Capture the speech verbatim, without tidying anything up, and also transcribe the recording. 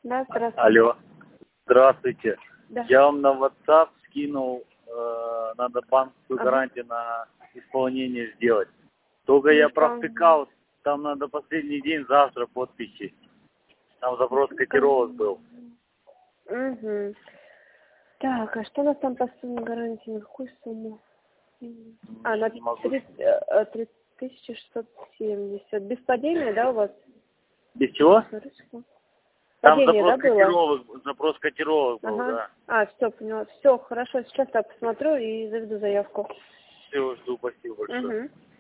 Да, здравствуйте. Алло. Здравствуйте. Да. Я вам на WhatsApp скинул, э, надо банковскую Ага. гарантию на исполнение сделать. Только Ну, я что? провтыкал, там надо последний день, завтра подписи. Там запрос котировок был. Угу. Так, а что у нас там по сумме гарантии? На какую сумму? А, на Не могу. три тысячи шестьсот семьдесят. Без падения, да, у вас? Без чего? Там Падение, запрос да, было? котировок, запрос котировок был, Ага. да. А, все, поняла. Все, хорошо, сейчас я посмотрю и заведу заявку. Все, жду, спасибо большое. Угу.